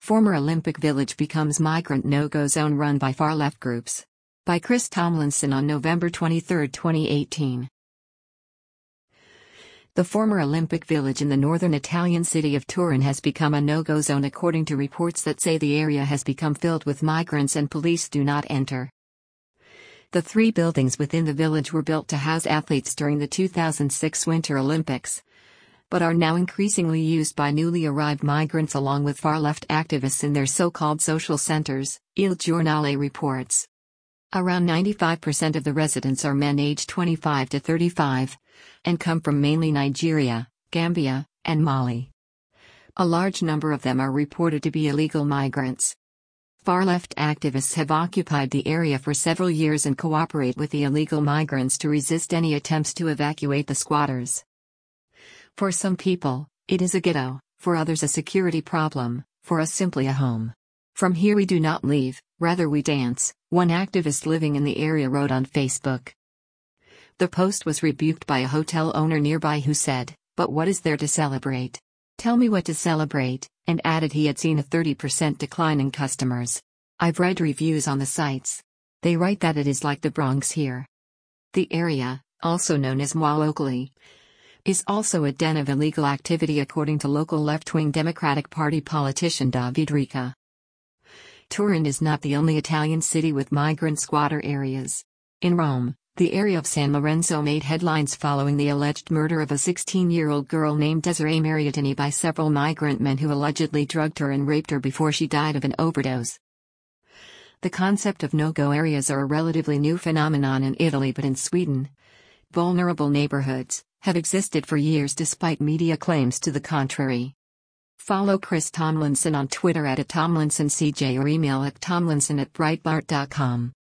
Former Olympic Village becomes migrant no-go zone run by far-left groups. By Chris Tomlinson on November 23, 2018. The former Olympic Village in the northern Italian city of Turin has become a no-go zone according to reports that say the area has become filled with migrants and police do not enter. The 3 buildings within the village were built to house athletes during the 2006 Winter Olympics, but are now increasingly used by newly arrived migrants along with far-left activists in their so-called social centers, Il Giornale reports. Around 95% of the residents are men aged 25 to 35, and come from mainly Nigeria, Gambia, and Mali. A large number of them are reported to be illegal migrants. Far-left activists have occupied the area for several years and cooperate with the illegal migrants to resist any attempts to evacuate the squatters. For some people, it is a ghetto, for others a security problem, for us simply a home. From here we do not leave, rather we dance, one activist living in the area wrote on Facebook. The post was rebuked by a hotel owner nearby who said, "But what is there to celebrate? Tell me what to celebrate," and added he had seen a 30% decline in customers. "I've read reviews on the sites. They write that it is like the Bronx here." The area, also known as Mwa locally, is also a den of illegal activity according to local left-wing Democratic Party politician David Ricca. Turin is not the only Italian city with migrant squatter areas. In Rome, the area of San Lorenzo made headlines following the alleged murder of a 16-year-old girl named Desiree Mariotini by several migrant men who allegedly drugged her and raped her before she died of an overdose. The concept of no-go areas are a relatively new phenomenon in Italy, but in Sweden, vulnerable neighborhoods have existed for years despite media claims to the contrary. Follow Chris Tomlinson on Twitter @TomlinsonCJ or email at tomlinson@breitbart.com.